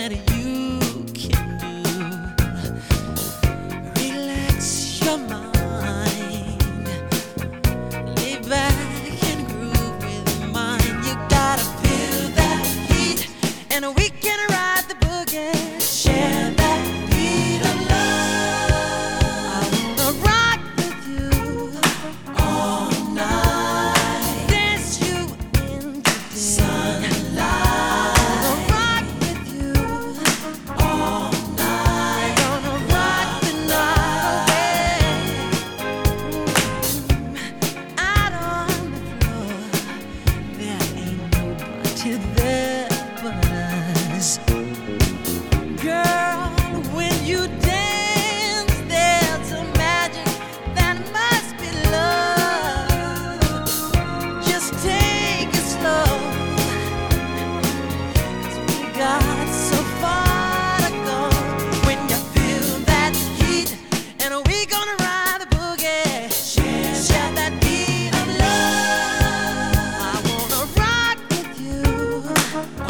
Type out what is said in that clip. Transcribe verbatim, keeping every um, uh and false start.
that you can do. Relax your mind, lay back and groove with mine. You gotta feel that heat, and we can ride the boogie. Share that beat of love. I wanna rock with you all night, dance you into the sunlight. I wanna rock with you all night. Gonna rock the night away. Out on the floor, there ain't nobody there but us. Girl, when you dance, there's a magic that must be love. Just take it slow, 'cause we got so far to go. When you feel that heat, and we gonna ride the boogie. Share, share that beat of love. I wanna rock with you